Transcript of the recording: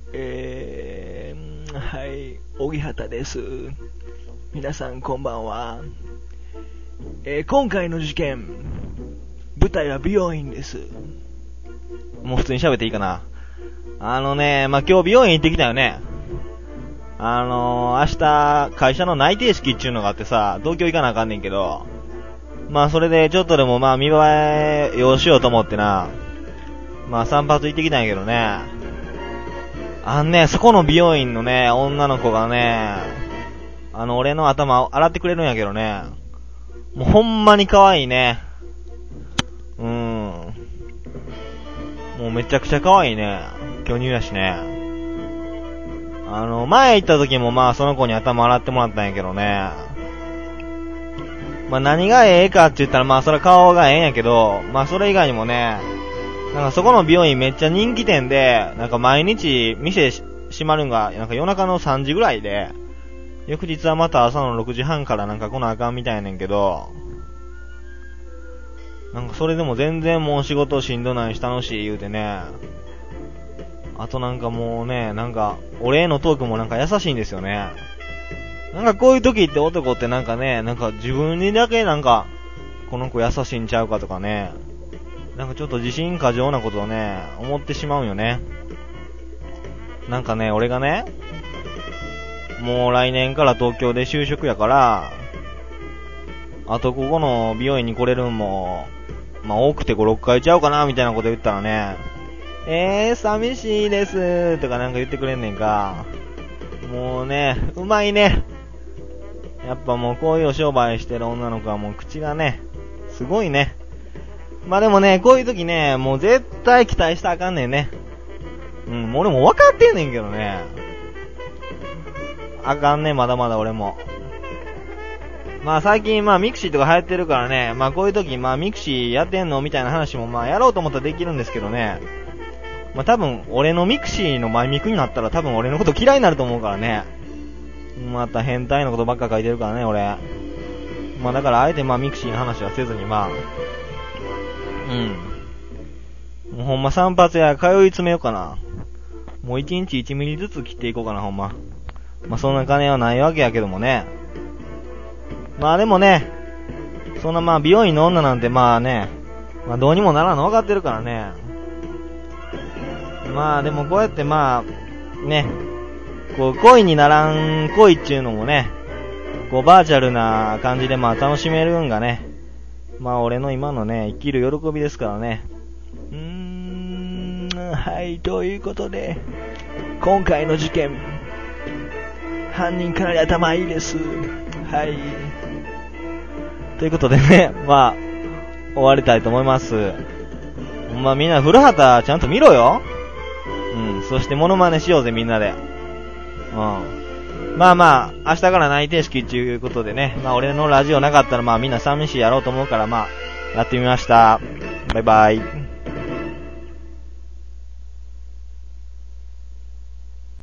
はい、荻畑です。皆さんこんばんは。今回の事件、舞台は美容院です。もう普通に喋っていいかな。今日美容院行ってきたよね。明日、会社の内定式っていうのがあってさ、東京行かなあかんねんけど、それでちょっとでも見栄えよしようと思ってな、散髪行ってきたんやけどね。そこの美容院のね、女の子がね、俺の頭洗ってくれるんやけどね、もうほんまに可愛いね。もうめちゃくちゃ可愛いね。巨乳やしね。前行った時もその子に頭洗ってもらったんやけどね。何がええかって言ったらそれ顔がええんやけど、それ以外にもね、そこの美容院めっちゃ人気店で、毎日店閉まるんが、夜中の3時ぐらいで、翌日はまた朝の6時半から来なあかんみたいやねんけど、それでも全然もう仕事しんどないし楽しい言うてね。あともうね、俺へのトークも優しいんですよね。こういう時って男って自分にだけこの子優しいんちゃうかとかね。ちょっと自信過剰なことをね、思ってしまうんよね。俺がね、もう来年から東京で就職やから、あとここの美容院に来れるんも、多くて5、6回ちゃうかなみたいなこと言ったらね、寂しいですとか言ってくれんねんか。もうね、うまいね。やっぱもうこういうお商売してる女の子はもう口がね、すごいね。でもね、こういう時ね、もう絶対期待したらあかんねんね。俺も分かってんねんけどね。あかんね、まだまだ俺も。最近ミクシーとか流行ってるからね、こういう時ミクシーやってんのみたいな話もやろうと思ったらできるんですけどね。多分俺のミクシーの前ミクになったら多分俺のこと嫌いになると思うからね。また変態のことばっか書いてるからね、俺。だからあえてミクシーの話はせずにもうほんま散髪や通い詰めようかな。もう1日1ミリずつ切っていこうかな、ほんま。そんな金はないわけやけどもね。でもね、そんな美容院の女なんてどうにもならんの分かってるからね。でもこうやってね、こう恋にならん恋っていうのもね、こうバーチャルな感じで楽しめるんがね、俺の今のね、生きる喜びですからね。はい、ということで、今回の事件、犯人かなり頭いいです。はい。ということでね、終わりたいと思います。みんな古畑ちゃんと見ろよ。そしてモノマネしようぜみんなで。明日から内定式っていうことでね、俺のラジオなかったらみんな寂しいやろうと思うからやってみました。バイバイ。